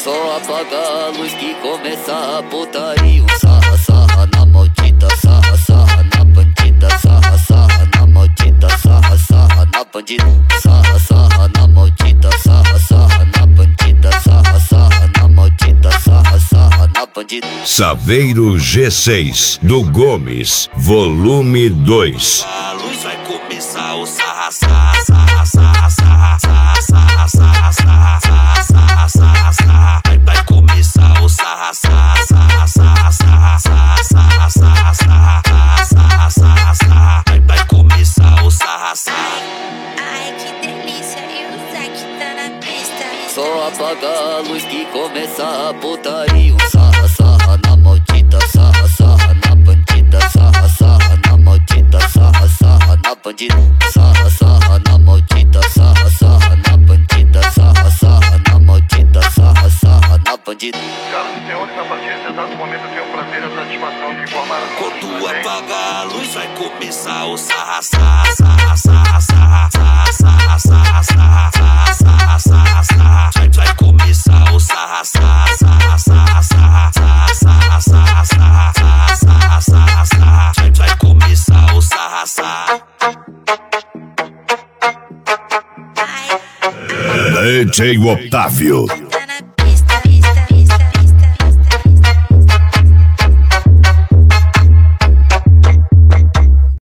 Só apaga a luz que começa a putaria. Sarra, sarra na maldita, sarra, sarra na bandida, sarra, sarra na maldita, sarra, sarra na bandida, sarra, sarra na maldita, sarra, sarra na bandida, sarra, sarra na maldita, sarra, sarra na bandida. Saveiro G6 do Gomes, volume 2. A luz vai começar o sarra, sarra, sarra, sarra, sarra, sarra, sarra, sarra, sarra, sarra, sarra, sarra. Vai começar o sarra, sarra, sarra, sarra, sarra, sarra, sarra, sarra, sarra, sarra, sarra, sarra. Vai começar o sarra, sarra. Ai, que delícia, e o Zack tá na pista. Só apaga a luz que começa a putaria. Sarra, sarra na maldita, sarra, sarra na bandida, sarra, sarra na maldita, sarra, sarra na bandida, sarra, sarra na maldita, sarra, sarra na bandida, sarra, sarra na maldita, sarra, sarra na bandida. Senhoras e senhores, a partir desse exato momento eu tenho o prazer e a satisfação de informar a todos Quando presentes. apagar a luz vai começar o sarra, sarra, sarra, sarra, sarra, sarra, sarra, sarra, sarra, sarra, sarra, sarra. Vai começar o sarra, sarra, sarra, sarra, sarra, sarra, sarra, sarra, sarra, sarra, sarra, sarra. Vai começar o sarra, sarra. DJ Otávio.